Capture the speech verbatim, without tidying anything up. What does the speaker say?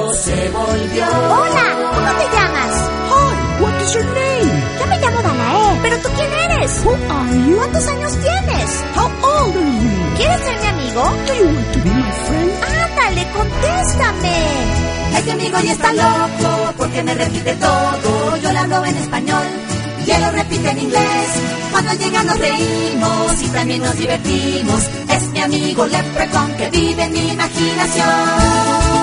loco se volvió. Hola, ¿cómo te llamas? Hi, what is your name? Yo me llamo Danae. ¿Pero tú quién eres? Who are you? ¿Cuántos años tienes? How old are you? ¿Quieres ser mi amigo? Do you want to be my friend? Ándale, contéstame. Este amigo ya está loco porque me repite todo. Yo le hablo en español y él lo repite en inglés. Cuando llega nos reímos y también nos divertimos. Es mi amigo Leprechaun que vive en mi imaginación.